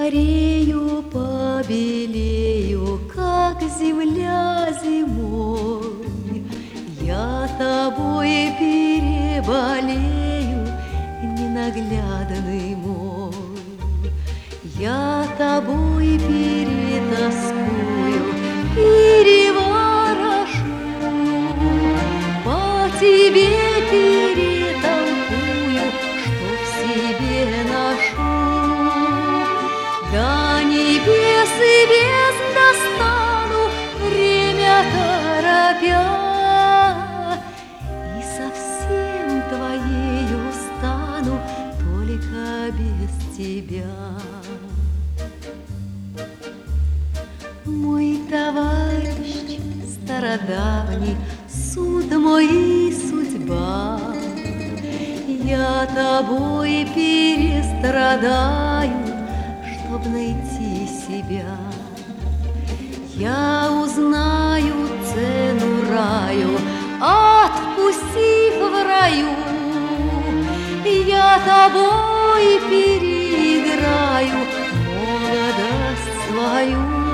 постарею, побелею, как земля зимой. Я тобой переболею, ненаглядный мой. Я тобой перетаскую, переворошу, по тебе перетолкую, что в себе ношу. До небес и бездн достану, время торопя, и совсем твоею стану, только без тебя. Мой товарищ стародавний, суд мой и судьба, я тобой перестрадаю, чтоб найти себя. Я узнаю цену раю, отпустив в раю. Я тобой переиграю молодость свою.